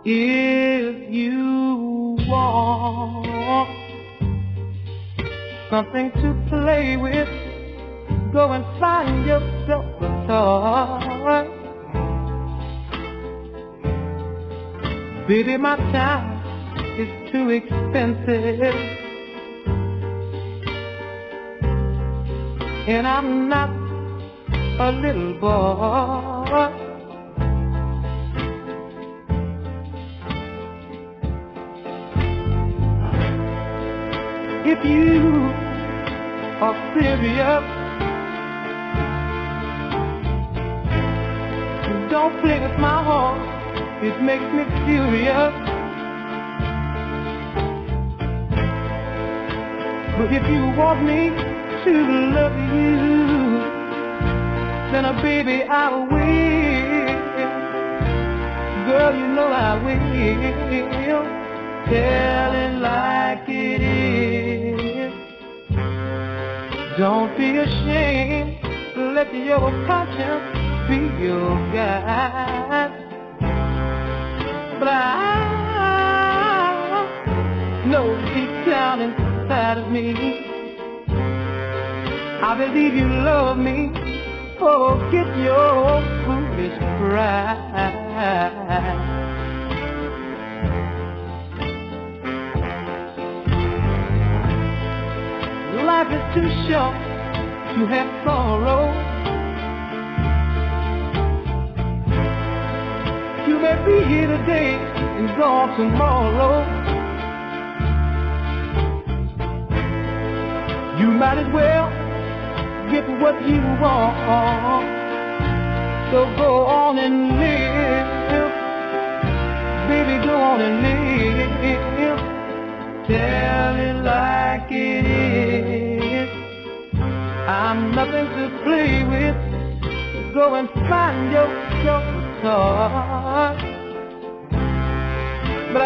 If you want something to play with, go and find yourself a toy. Baby, my time is too expensive, and I'm not a little boy. If you are serious, don't play with my heart, it makes me furious. But if you want me to love you, then baby I will. Girl, you know I will. Tell it like it is. Don't be ashamed, let your conscience be your guide. But I know deep down inside of me, I believe you love me. Forget your foolish pride. Life is too short to have sorrow. You may be here today and gone tomorrow. You might as well get what you want. So go on and live, baby, go on and live. Tell it like it is. I'm nothing to play with. Go and find yourself a toy. But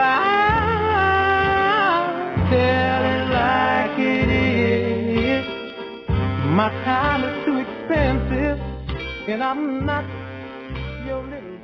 I'll tell it like it is. My time is too expensive, and I'm not your little